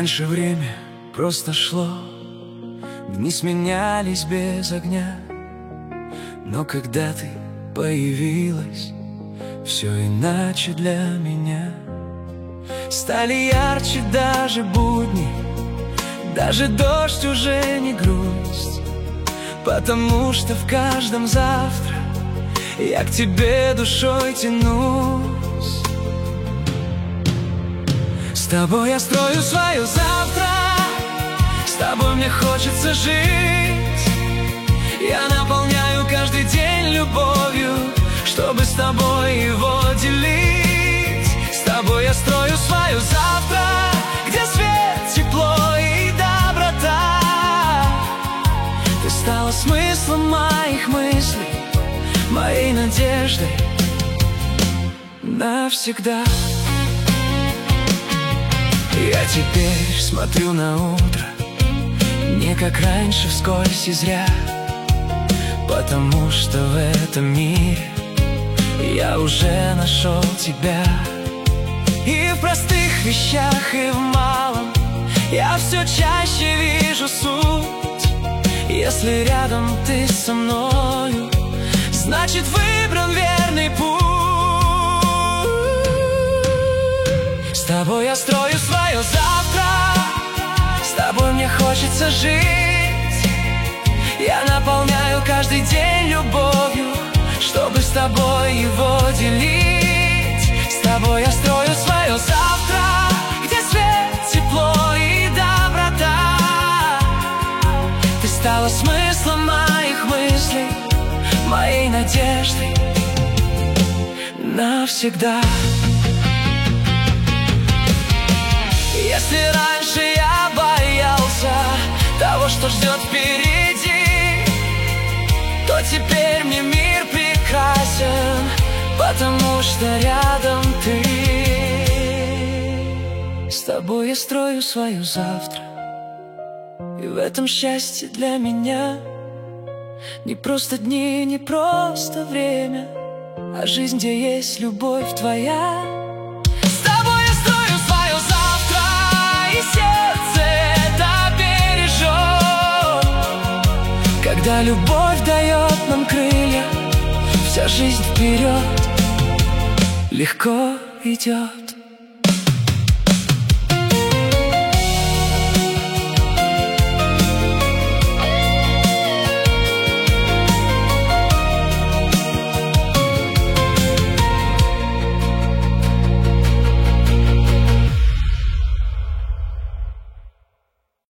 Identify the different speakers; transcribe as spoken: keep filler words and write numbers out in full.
Speaker 1: Раньше время просто шло, дни сменялись без огня. Но когда ты появилась, все иначе для меня. Стали ярче даже будни, даже дождь уже не грусть, потому что в каждом завтра я к тебе душой тянусь. С тобой я строю свое завтра, с тобой мне хочется жить. Я наполняю каждый день любовью, чтобы с тобой его делить. С тобой я строю свое завтра, где свет, тепло и доброта. Ты стала смыслом моих мыслей, моей надеждой навсегда. Я теперь смотрю на утро не как раньше вскользь и зря, потому что в этом мире я уже нашел тебя. И в простых вещах, и в малом я все чаще вижу суть. Если рядом ты со мною, значит выбран верный путь. С тобой я строю свое завтра, с тобой мне хочется жить. Я наполняю каждый день любовью, чтобы с тобой его делить. С тобой я строю свое завтра, где свет, тепло и доброта. Ты стала смыслом моих мыслей, моей надеждой навсегда. Если раньше я боялся того, что ждет впереди, то теперь мне мир прекрасен, потому что рядом ты. С тобой я строю свое завтра, и в этом счастье для меня. Не просто дни, не просто время, а жизнь, где есть любовь твоя. С тобой я строю свое завтра, и сердце это бережет. Когда любовь дает нам крылья, вся жизнь вперед легко идет.